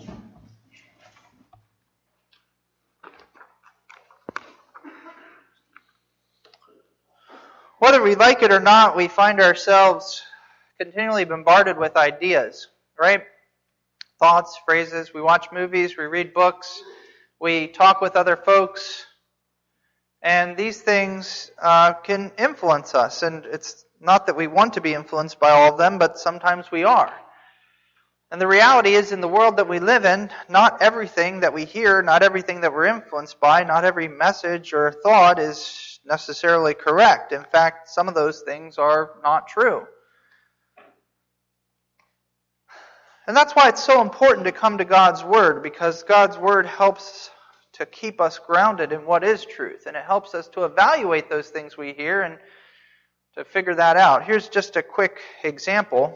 Whether we like it or not, we find ourselves continually bombarded with ideas, right? Thoughts, phrases. We watch movies, we read books, we talk with other folks, and these things can influence us. And it's not that we want to be influenced by all of them, but sometimes we are. And the reality is, in the world that we live in, not everything that we hear, not everything that we're influenced by, not every message or thought is necessarily correct. In fact, some of those things are not true. And that's why it's so important to come to God's Word, because God's Word helps to keep us grounded in what is truth, and it helps us to evaluate those things we hear and to figure that out. Here's just a quick example.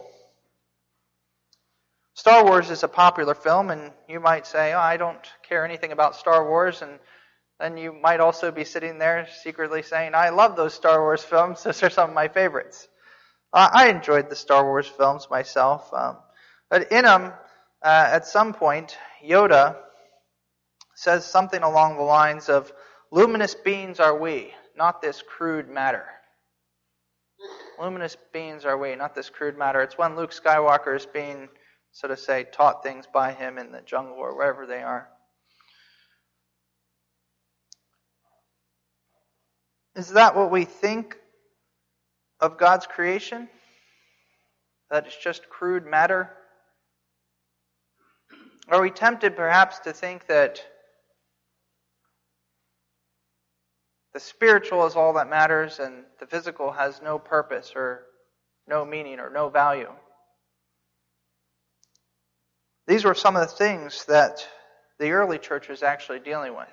Star Wars is a popular film, and you might say, oh, I don't care anything about Star Wars, and then you might also be sitting there secretly saying, I love those Star Wars films. Those are some of my favorites. I enjoyed the Star Wars films myself. But in them, at some point, Yoda says something along the lines of, luminous beings are we, not this crude matter. Luminous beings are we, not this crude matter. It's when Luke Skywalker is being, so to say, taught things by him in the jungle or wherever they are. Is that what we think of God's creation? That it's just crude matter? Are we tempted perhaps to think that the spiritual is all that matters and the physical has no purpose or no meaning or no value? These were some of the things that the early church was actually dealing with.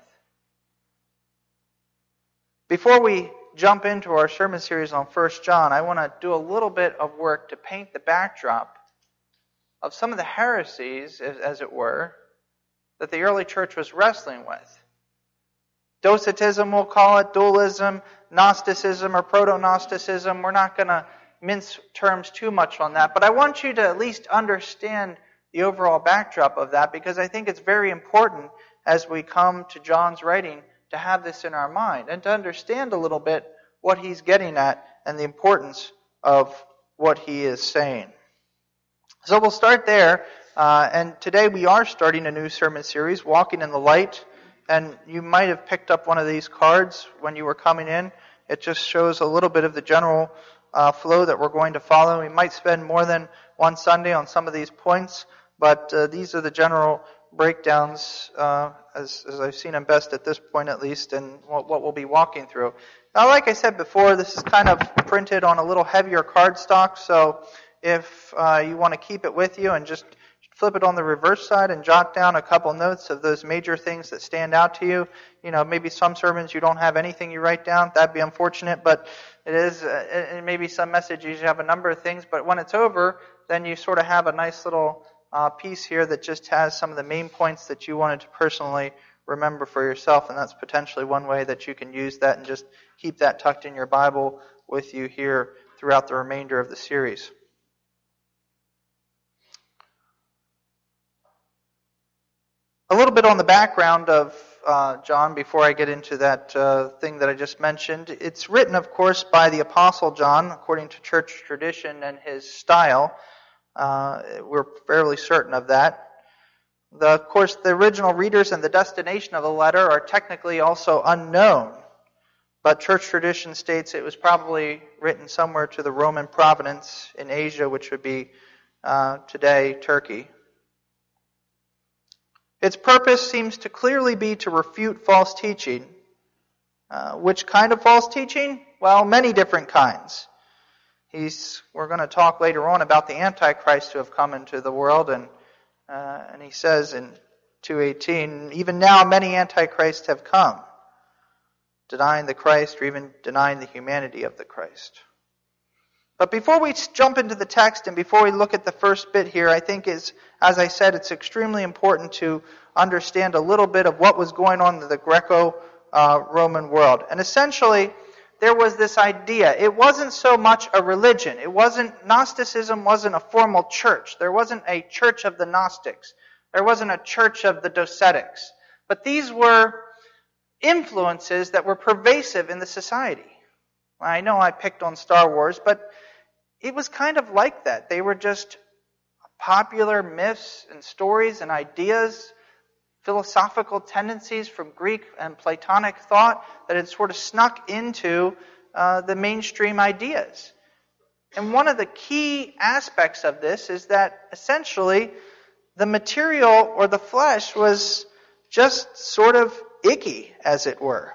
Before we jump into our sermon series on 1 John, I want to do a little bit of work to paint the backdrop of some of the heresies, as it were, that the early church was wrestling with. Docetism, we'll call it, dualism, Gnosticism or proto-Gnosticism. We're not going to mince terms too much on that, but I want you to at least understand the overall backdrop of that, because I think it's very important as we come to John's writing to have this in our mind and to understand a little bit what he's getting at and the importance of what he is saying. So we'll start there, and today we are starting a new sermon series, Walking in the Light, and you might have picked up one of these cards when you were coming in. It just shows a little bit of the general flow that we're going to follow. We might spend more than one Sunday on some of these points, but these are the general breakdowns as I've seen them best at this point at least, and what we'll be walking through. Now, like I said before, this is kind of printed on a little heavier cardstock, so if you want to keep it with you and just flip it on the reverse side and jot down a couple notes of those major things that stand out to you. You know, maybe some sermons you don't have anything you write down. That'd be unfortunate, but it is, and maybe some messages you have a number of things, but when it's over, then you sort of have a nice little piece here that just has some of the main points that you wanted to personally remember for yourself, and that's potentially one way that you can use that and just keep that tucked in your Bible with you here throughout the remainder of the series. A little bit on the background of John before I get into that thing that I just mentioned. It's written, of course, by the Apostle John, according to church tradition and his style. We're fairly certain of that. Of course, the original readers and the destination of the letter are technically also unknown, but church tradition states it was probably written somewhere to the Roman province in Asia, which would be today Turkey. Its purpose seems to clearly be to refute false teaching. Which kind of false teaching? Well, many different kinds. We're going to talk later on about the Antichrist who have come into the world, and he says in 2:18, even now many Antichrists have come, denying the Christ or even denying the humanity of the Christ. But before we jump into the text and before we look at the first bit here, I think as I said, it's extremely important to understand a little bit of what was going on in the Greco-Roman world. And essentially, there was this idea. It wasn't so much a religion. Gnosticism wasn't a formal church. There wasn't a church of the Gnostics. There wasn't a church of the Docetics. But these were influences that were pervasive in the society. I know I picked on Star Wars, but it was kind of like that. They were just popular myths and stories and ideas, philosophical tendencies from Greek and Platonic thought that had sort of snuck into the mainstream ideas. And one of the key aspects of this is that essentially the material or the flesh was just sort of icky, as it were.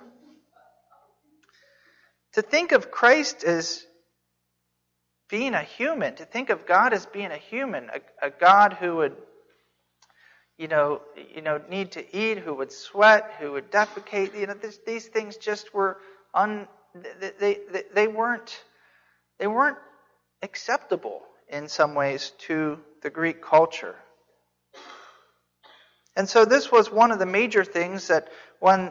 To think of Christ as being a human, to think of God as being a human, a God who would, need to eat, who would sweat, who would defecate, these things just were they weren't acceptable in some ways to the Greek culture. And so this was one of the major things that when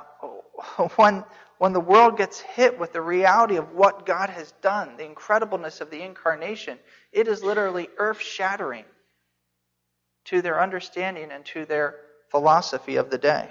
the world gets hit with the reality of what God has done, the incredibleness of the incarnation, it is literally earth-shattering to their understanding and to their philosophy of the day.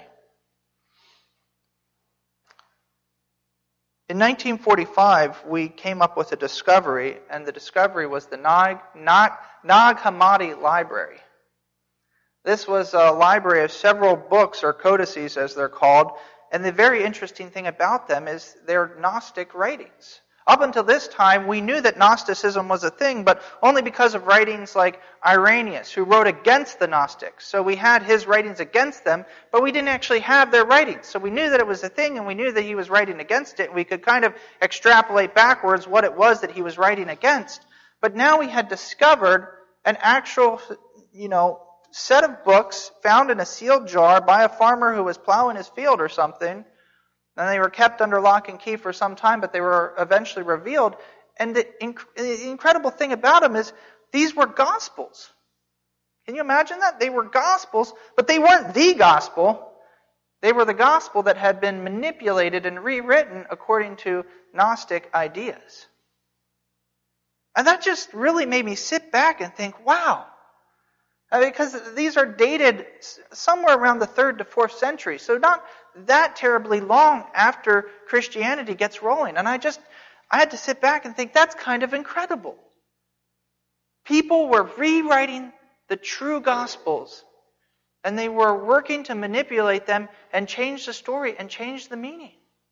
In 1945, we came up with a discovery, and the discovery was the Nag Hammadi Library. This was a library of several books, or codices as they're called, and the very interesting thing about them is they're Gnostic writings. Up until this time, we knew that Gnosticism was a thing, but only because of writings like Irenaeus, who wrote against the Gnostics. So we had his writings against them, but we didn't actually have their writings. So we knew that it was a thing, and we knew that he was writing against it, and we could kind of extrapolate backwards what it was that he was writing against. But now we had discovered an actual, set of books found in a sealed jar by a farmer who was plowing his field or something. And they were kept under lock and key for some time, but they were eventually revealed. And the incredible thing about them is these were Gospels. Can you imagine that? They were Gospels, but they weren't the Gospel. They were the Gospel that had been manipulated and rewritten according to Gnostic ideas. And that just really made me sit back and think, wow. Because these are dated somewhere around the 3rd to 4th century, so not that terribly long after Christianity gets rolling. And I had to sit back and think, that's kind of incredible. People were rewriting the true Gospels, and they were working to manipulate them and change the story and change the meaning.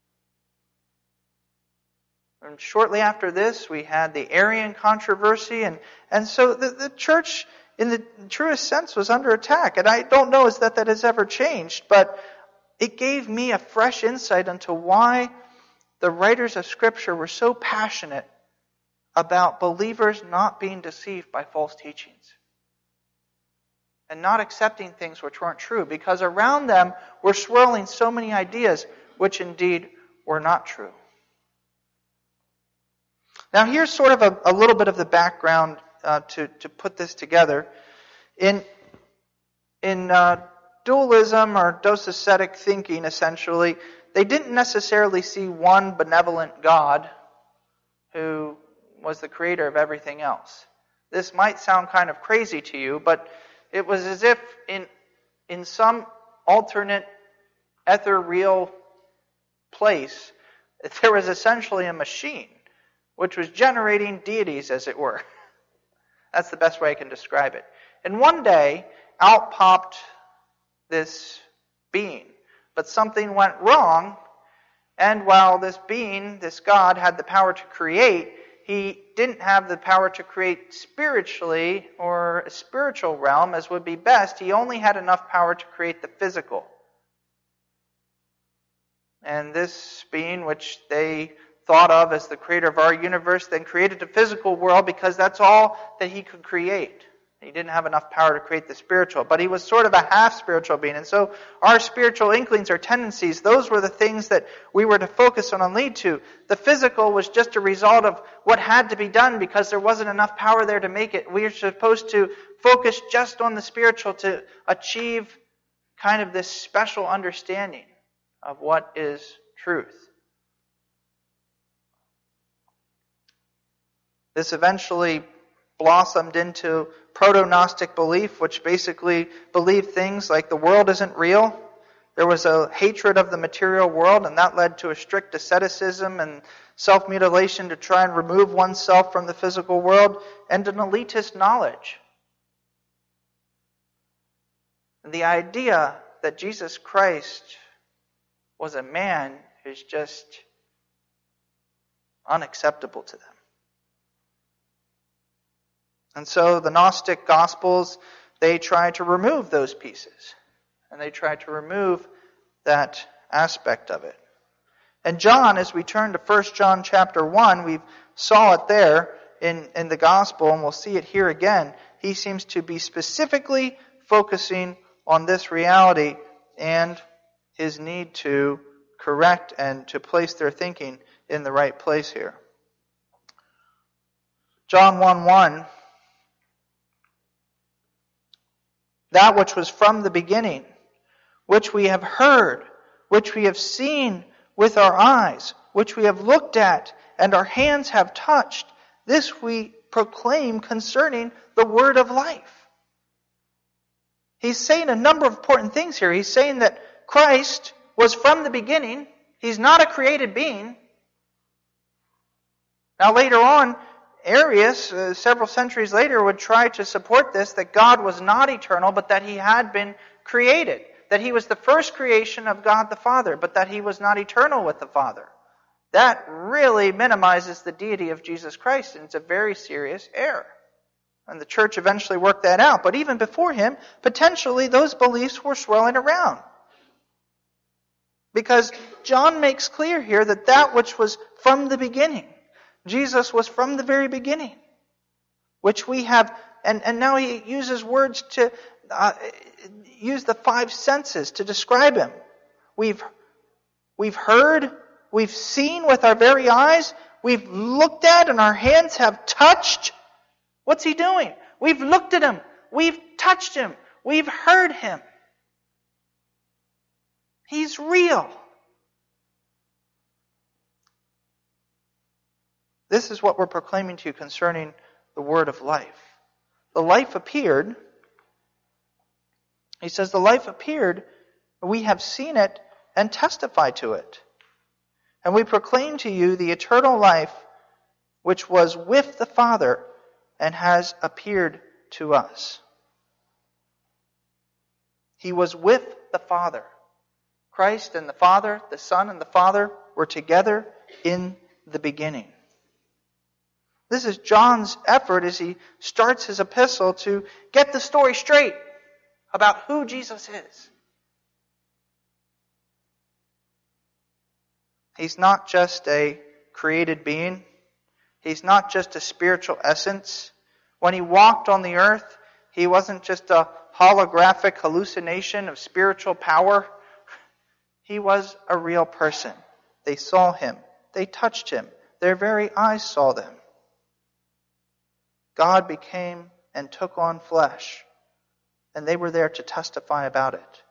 And shortly after this, we had the Arian controversy, and so the church, in the truest sense, was under attack. And I don't know that has ever changed, but it gave me a fresh insight into why the writers of Scripture were so passionate about believers not being deceived by false teachings and not accepting things which weren't true, because around them were swirling so many ideas which indeed were not true. Now here's sort of a little bit of the background to put this together. In dualism or docetic thinking, essentially, they didn't necessarily see one benevolent God who was the creator of everything else. This might sound kind of crazy to you, but it was as if in some alternate ethereal place, there was essentially a machine which was generating deities, as it were. That's the best way I can describe it. And one day, out popped this being. But something went wrong, and while this being, this God, had the power to create, he didn't have the power to create spiritually or a spiritual realm as would be best. He only had enough power to create the physical. And this being, which they thought of as the creator of our universe, then created a physical world because that's all that he could create. He didn't have enough power to create the spiritual, but he was sort of a half-spiritual being. And so our spiritual inklings or tendencies, those were the things that we were to focus on and lead to. The physical was just a result of what had to be done because there wasn't enough power there to make it. We are supposed to focus just on the spiritual to achieve kind of this special understanding of what is truth. This eventually blossomed into proto-Gnostic belief, which basically believed things like the world isn't real. There was a hatred of the material world, and that led to a strict asceticism and self-mutilation to try and remove oneself from the physical world, and an elitist knowledge. And the idea that Jesus Christ was a man is just unacceptable to them. And so the Gnostic Gospels, they try to remove those pieces. And they try to remove that aspect of it. And John, as we turn to 1 John chapter 1, we saw it there in the Gospel, and we'll see it here again. He seems to be specifically focusing on this reality and his need to correct and to place their thinking in the right place here. John 1:1, that which was from the beginning, which we have heard, which we have seen with our eyes, which we have looked at, and our hands have touched, this we proclaim concerning the word of life. He's saying a number of important things here. He's saying that Christ was from the beginning. He's not a created being. Now later on, Arius, several centuries later, would try to support this, that God was not eternal, but that he had been created. That he was the first creation of God the Father, but that he was not eternal with the Father. That really minimizes the deity of Jesus Christ, and it's a very serious error. And the church eventually worked that out. But even before him, potentially those beliefs were swirling around. Because John makes clear here that which was from the beginning, Jesus was from the very beginning, which we have, and now he uses words to use the five senses to describe him. We've heard, we've seen with our very eyes, we've looked at, and our hands have touched. What's he doing? We've looked at him, we've touched him, we've heard him. He's real. This is what we're proclaiming to you concerning the word of life. The life appeared. He says, the life appeared, we have seen it and testify to it. And we proclaim to you the eternal life which was with the Father and has appeared to us. He was with the Father. Christ and the Father, the Son and the Father were together in the beginning. This is John's effort as he starts his epistle to get the story straight about who Jesus is. He's not just a created being. He's not just a spiritual essence. When he walked on the earth, he wasn't just a holographic hallucination of spiritual power. He was a real person. They saw him. They touched him. Their very eyes saw them. God became and took on flesh, and they were there to testify about it.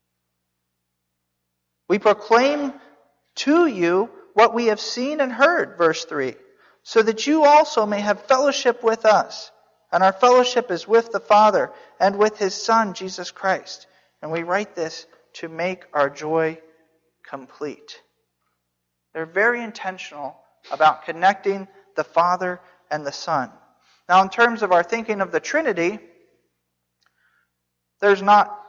We proclaim to you what we have seen and heard, verse 3, so that you also may have fellowship with us. And our fellowship is with the Father and with His Son, Jesus Christ. And we write this to make our joy complete. They're very intentional about connecting the Father and the Son. Now, in terms of our thinking of the Trinity, there's not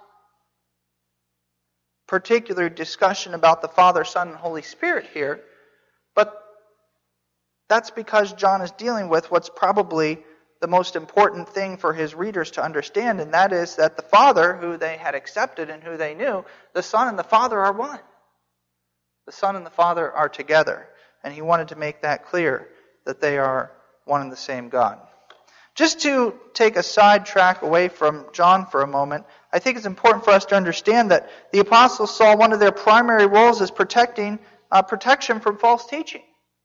particular discussion about the Father, Son, and Holy Spirit here, but that's because John is dealing with what's probably the most important thing for his readers to understand, and that is that the Father, who they had accepted and who they knew, the Son and the Father are one. The Son and the Father are together, and he wanted to make that clear, that they are one and the same God. Just to take a sidetrack away from John for a moment, I think it's important for us to understand that the apostles saw one of their primary roles as protection from false teaching.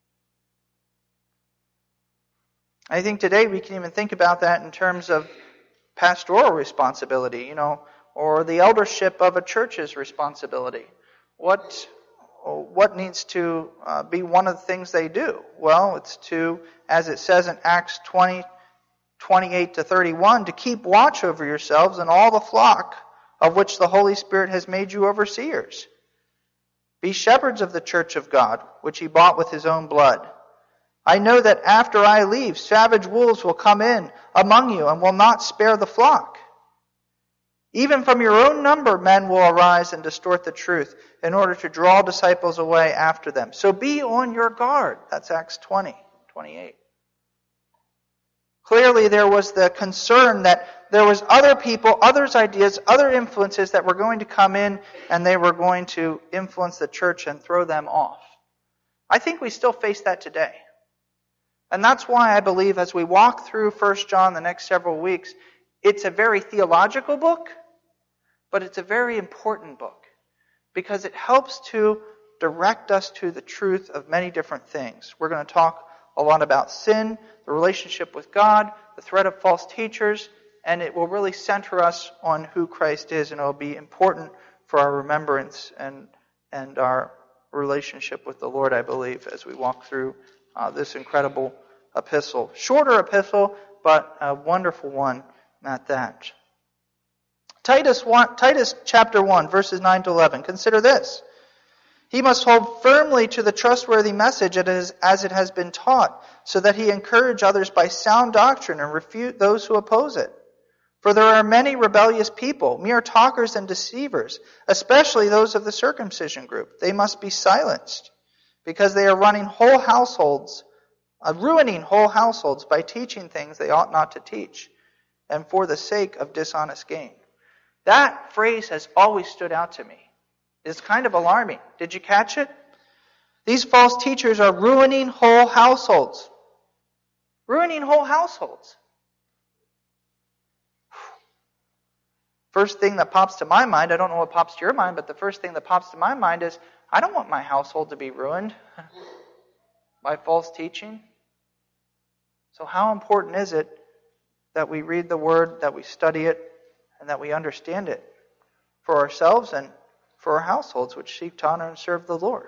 I think today we can even think about that in terms of pastoral responsibility, or the eldership of a church's responsibility. What needs to be one of the things they do? Well, it's to, as it says in Acts 20, 28 to 31, to keep watch over yourselves and all the flock of which the Holy Spirit has made you overseers. Be shepherds of the church of God, which he bought with his own blood. I know that after I leave, savage wolves will come in among you and will not spare the flock. Even from your own number, men will arise and distort the truth in order to draw disciples away after them. So be on your guard. That's Acts 20:28. Clearly, there was the concern that there was other people, others' ideas, other influences that were going to come in and they were going to influence the church and throw them off. I think we still face that today. And that's why I believe as we walk through 1 John the next several weeks, it's a very theological book, but it's a very important book because it helps to direct us to the truth of many different things. We're going to talk a lot about sin, the relationship with God, the threat of false teachers, and it will really center us on who Christ is, and it will be important for our remembrance and our relationship with the Lord, I believe, as we walk through this incredible epistle. Shorter epistle, but a wonderful one at that. Titus chapter 1, verses 9 to 11. Consider this. He must hold firmly to the trustworthy message as it has been taught, so that he encourage others by sound doctrine and refute those who oppose it. For there are many rebellious people, mere talkers and deceivers, especially those of the circumcision group. They must be silenced, because they are ruining whole households by teaching things they ought not to teach, and for the sake of dishonest gain. That phrase has always stood out to me. It's kind of alarming. Did you catch it? These false teachers are ruining whole households. Ruining whole households. First thing that pops to my mind, I don't know what pops to your mind, but the first thing that pops to my mind is, I don't want my household to be ruined by false teaching. So how important is it that we read the Word, that we study it, and that we understand it for ourselves and for our households, which seek to honor and serve the Lord?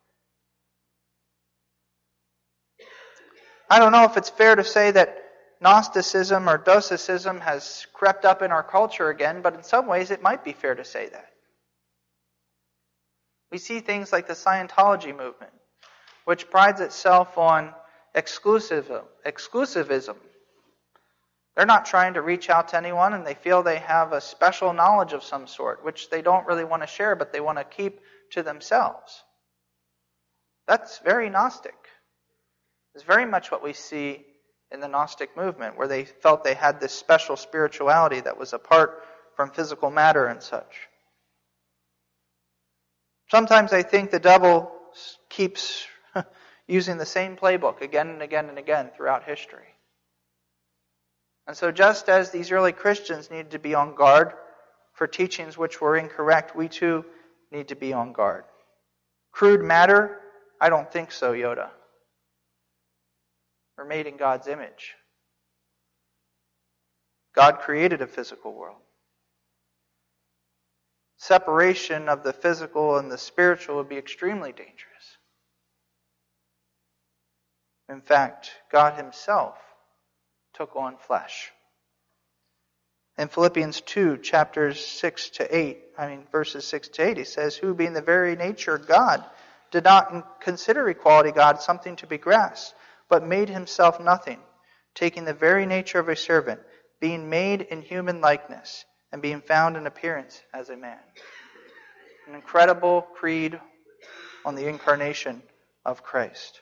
I don't know if it's fair to say that Gnosticism or Docetism has crept up in our culture again, but in some ways it might be fair to say that. We see things like the Scientology movement, which prides itself on exclusivism. They're not trying to reach out to anyone, and they feel they have a special knowledge of some sort, which they don't really want to share, but they want to keep to themselves. That's very Gnostic. It's very much what we see in the Gnostic movement, where they felt they had this special spirituality that was apart from physical matter and such. Sometimes I think the devil keeps using the same playbook again and again and again throughout history. And so just as these early Christians needed to be on guard for teachings which were incorrect, we too need to be on guard. Crude matter? I don't think so, Yoda. We're made in God's image. God created a physical world. Separation of the physical and the spiritual would be extremely dangerous. In fact, God himself took on flesh. In Philippians 2, verses 6 to 8, he says, who being the very nature of God, did not consider equality God something to be grasped, but made himself nothing, taking the very nature of a servant, being made in human likeness, and being found in appearance as a man. An incredible creed on the incarnation of Christ.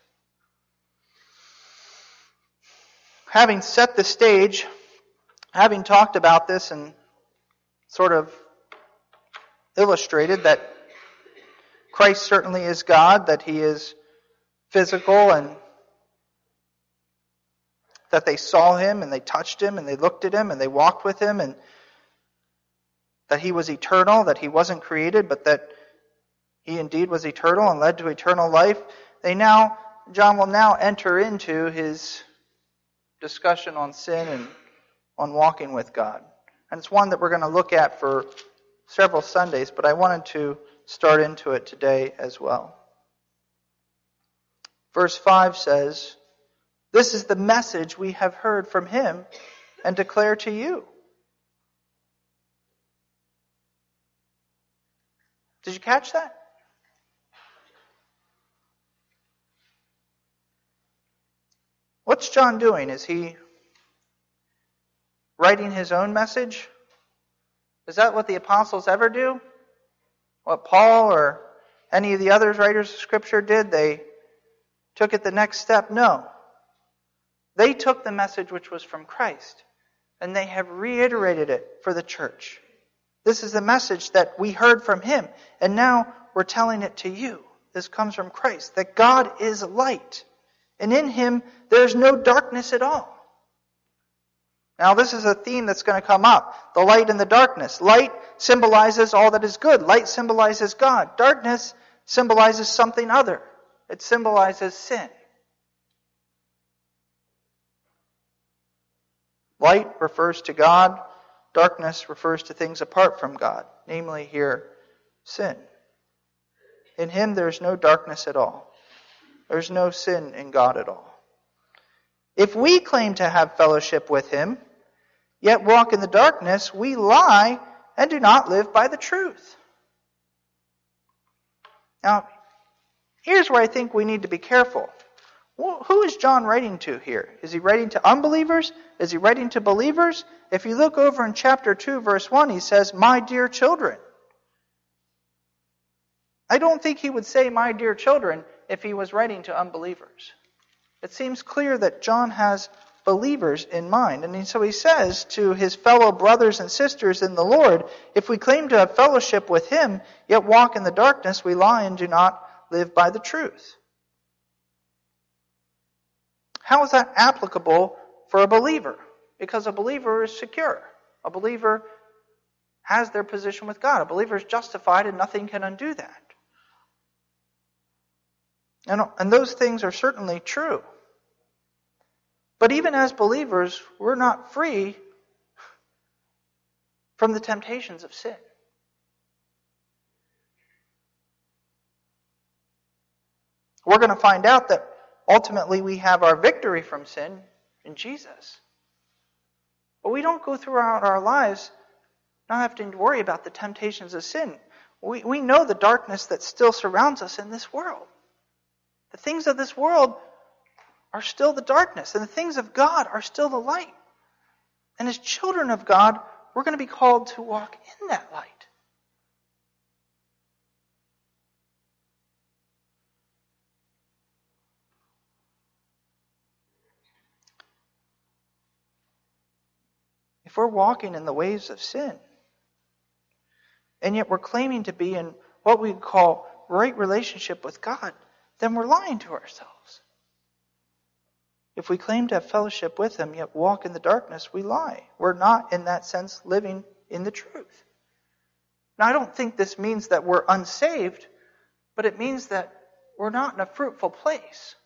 Having set the stage, having talked about this and sort of illustrated that Christ certainly is God, that he is physical, and that they saw him and they touched him and they looked at him and they walked with him, and that he was eternal, that he wasn't created, but that he indeed was eternal and led to eternal life. John will now enter into his discussion on sin and on walking with God. And it's one that we're going to look at for several Sundays, but I wanted to start into it today as well. Verse 5 says, This is the message we have heard from him and declare to you. Did you catch that? What's John doing? Is he writing his own message? Is that what the apostles ever do? What Paul or any of the other writers of Scripture did? They took it the next step? No. They took the message which was from Christ, and they have reiterated it for the church. This is the message that we heard from him, and now we're telling it to you. This comes from Christ, that God is light, and in him there's no darkness at all. Now this is a theme that's going to come up. The light and the darkness. Light symbolizes all that is good. Light symbolizes God. Darkness symbolizes something other. It symbolizes sin. Light refers to God. Darkness refers to things apart from God. Namely here, sin. In him there's no darkness at all. There's no sin in God at all. If we claim to have fellowship with him, yet walk in the darkness, we lie and do not live by the truth. Now, here's where I think we need to be careful. Who is John writing to here? Is he writing to unbelievers? Is he writing to believers? If you look over in chapter 2, verse 1, he says, "My dear children." I don't think he would say, "My dear children," if he was writing to unbelievers. It seems clear that John has believers in mind. And so he says to his fellow brothers and sisters in the Lord, if we claim to have fellowship with him, yet walk in the darkness, we lie and do not live by the truth. How is that applicable for a believer? Because a believer is secure. A believer has their position with God. A believer is justified and nothing can undo that. And those things are certainly true. But even as believers, we're not free from the temptations of sin. We're going to find out that ultimately we have our victory from sin in Jesus. But we don't go throughout our lives not having to worry about the temptations of sin. We know the darkness that still surrounds us in this world. The things of this world are still the darkness, and the things of God are still the light. And as children of God, we're going to be called to walk in that light. If we're walking in the ways of sin, and yet we're claiming to be in what we call right relationship with God, then we're lying to ourselves. If we claim to have fellowship with him, yet walk in the darkness, we lie. We're not, in that sense, living in the truth. Now, I don't think this means that we're unsaved, but it means that we're not in a fruitful place.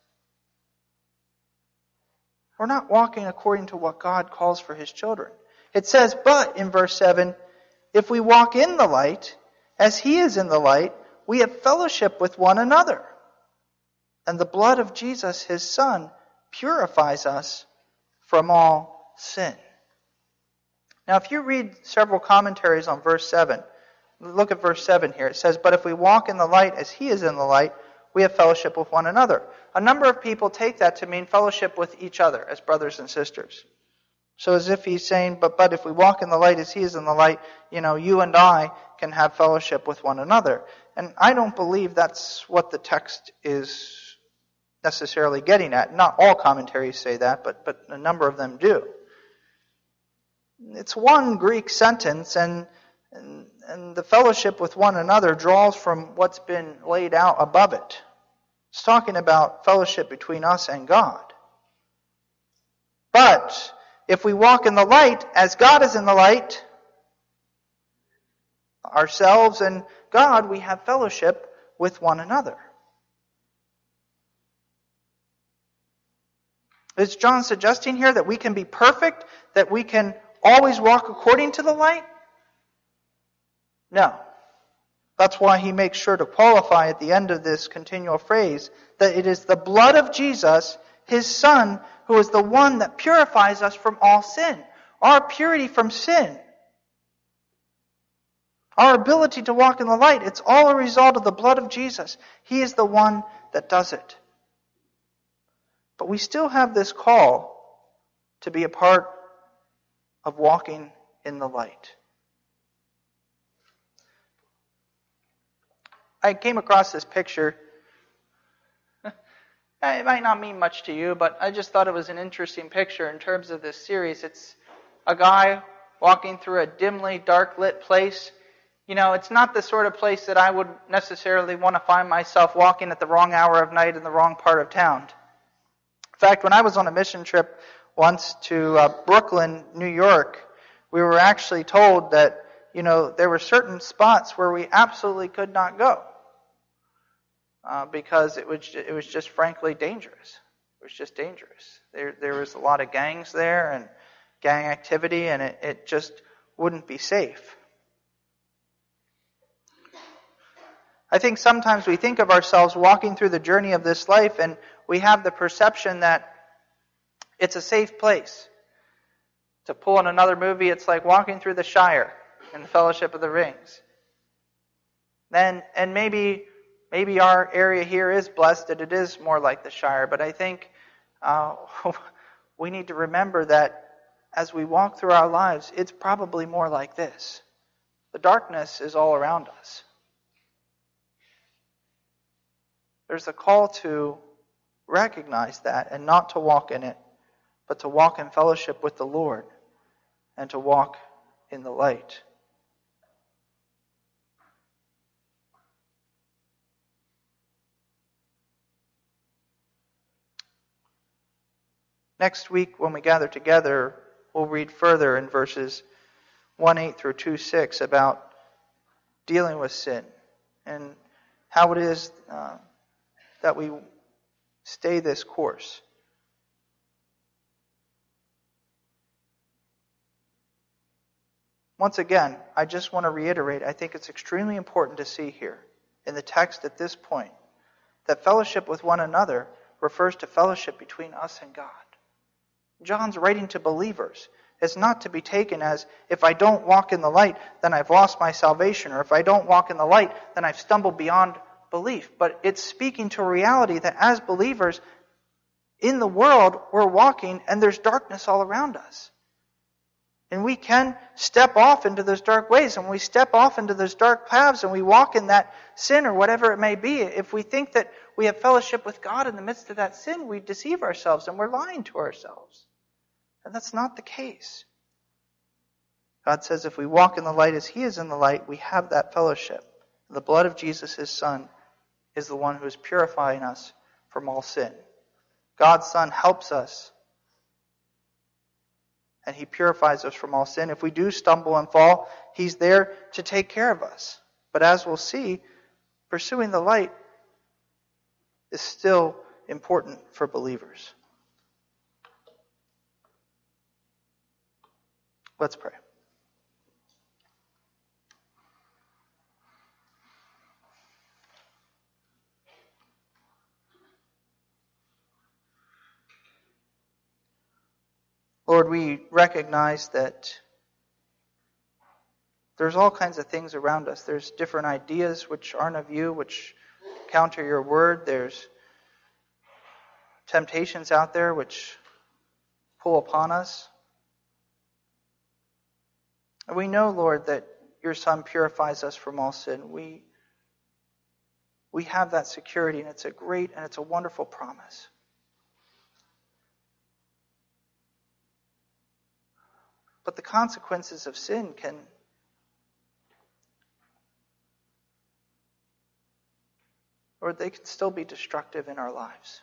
We're not walking according to what God calls for his children. It says, but, in verse 7, if we walk in the light, as he is in the light, we have fellowship with one another. And the blood of Jesus, his Son, purifies us from all sin. Now, if you read several commentaries on verse 7, look at verse 7 here. It says, but if we walk in the light as he is in the light, we have fellowship with one another. A number of people take that to mean fellowship with each other as brothers and sisters. So as if he's saying, but if we walk in the light as he is in the light, you and I can have fellowship with one another. And I don't believe that's what the text is necessarily getting at. Not all commentaries say that, but a number of them do. It's one Greek sentence, and the fellowship with one another draws from what's been laid out above it. It's talking about fellowship between us and God. But if we walk in the light as God is in the light, ourselves and God, we have fellowship with one another. Is John suggesting here that we can be perfect, that we can always walk according to the light? No. That's why he makes sure to qualify at the end of this continual phrase that it is the blood of Jesus, His Son, who is the one that purifies us from all sin. Our purity from sin, our ability to walk in the light, it's all a result of the blood of Jesus. He is the one that does it. But we still have this call to be a part of walking in the light. I came across this picture. It might not mean much to you, but I just thought it was an interesting picture in terms of this series. It's a guy walking through a dimly dark lit place. You know, it's not the sort of place that I would necessarily want to find myself walking at the wrong hour of night in the wrong part of town. In fact, when I was on a mission trip once to Brooklyn, New York, we were actually told that, you know, there were certain spots where we absolutely could not go because it was just frankly dangerous. It was just dangerous. There was a lot of gangs there and gang activity, and it just wouldn't be safe. I think sometimes we think of ourselves walking through the journey of this life and we have the perception that it's a safe place. To pull in another movie, it's like walking through the Shire in the Fellowship of the Rings. And maybe our area here is blessed that it is more like the Shire, but I think we need to remember that as we walk through our lives, it's probably more like this. The darkness is all around us. There's a call to recognize that and not to walk in it, but to walk in fellowship with the Lord and to walk in the light. Next week when we gather together, we'll read further in verses 1:8 through 2:6 about dealing with sin and how it is that we stay this course. Once again, I just want to reiterate, I think it's extremely important to see here in the text at this point that fellowship with one another refers to fellowship between us and God. John's writing to believers. It's not to be taken as, if I don't walk in the light, then I've lost my salvation, or if I don't walk in the light, then I've stumbled beyond belief. But it's speaking to a reality that as believers in the world, we're walking and there's darkness all around us. And we can step off into those dark ways, and when we step off into those dark paths and we walk in that sin or whatever it may be, if we think that we have fellowship with God in the midst of that sin, we deceive ourselves and we're lying to ourselves. And that's not the case. God says if we walk in the light as He is in the light, we have that fellowship. The blood of Jesus, His Son, is the one who is purifying us from all sin. God's Son helps us, and He purifies us from all sin. If we do stumble and fall, He's there to take care of us. But as we'll see, pursuing the light is still important for believers. Let's pray. Lord, we recognize that there's all kinds of things around us. There's different ideas which aren't of you, which counter your word. There's temptations out there which pull upon us. And we know, Lord, that your Son purifies us from all sin. We have that security, and it's a great and it's a wonderful promise. But the consequences of sin can they can still be destructive in our lives.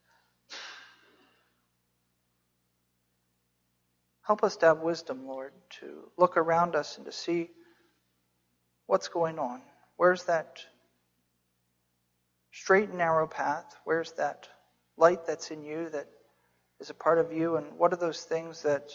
Help us to have wisdom, Lord, to look around us and to see what's going on. Where's that straight and narrow path? Where's that light that's in you that is a part of you? And what are those things that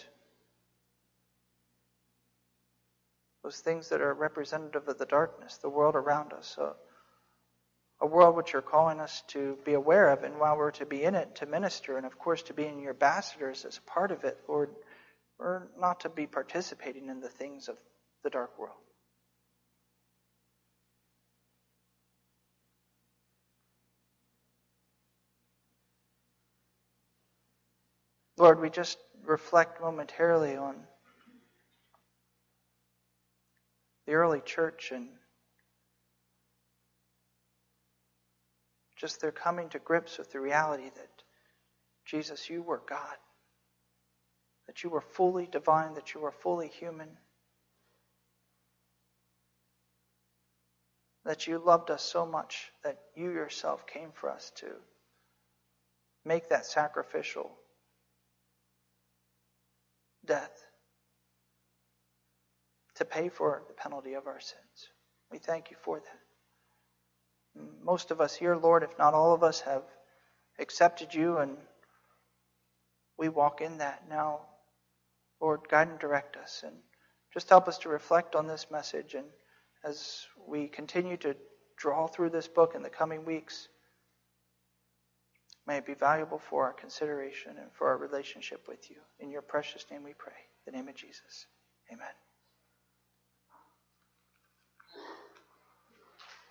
are representative of the darkness, the world around us? A a world which you're calling us to be aware of, and while we're to be in it, to minister, and of course to be in your ambassadors as a part of it, Lord, we're not to be participating in the things of the dark world. Lord, we just reflect momentarily on the early church and just their coming to grips with the reality that, Jesus, you were God, that you were fully divine, that you were fully human, that you loved us so much that you yourself came for us to make that sacrificial death, to pay for the penalty of our sins. We thank you for that. Most of us here, Lord, if not all of us, have accepted you, and we walk in that now. Lord, guide and direct us, and just help us to reflect on this message. And as we continue to draw through this book in the coming weeks, may it be valuable for our consideration and for our relationship with you. In your precious name we pray. In the name of Jesus.